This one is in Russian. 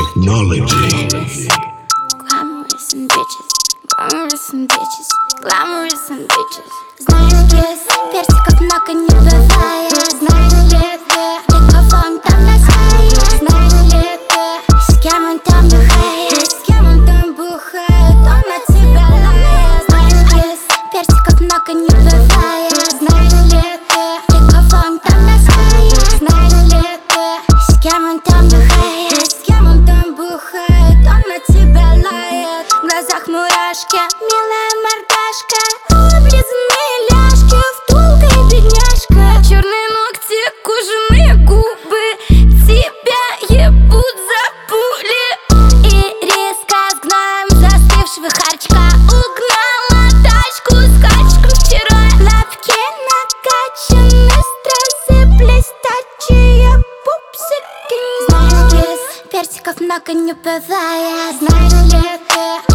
technology. Glamorous and bitches, glamorous and bitches, glamorous and bitches. Знаешь, без персиков много не бывает. Знаешь ли ты, кого он там назвает? Знаешь ли ты, с кем он там бухает? С кем он там бухает, он на тебя лает. Знаешь, без персиков много не бывает. Знаешь ли ты, кого он там назвает? Знаешь ли ты, с кем он там бухает? С кем он там бухает, он на тебя лает. В глазах мурашки, милая мордашка, облизанные ляжки, втулка и бедняжка. Черные ногти, кожаные губы, тебя ебут за пули. И риска с гноем застывшего харчка угнала тачку с качком вчера. Лапки накачаны, стразы блестячие, пупсики. Знаешь, без персиков много не бывает. Знаешь ли ты,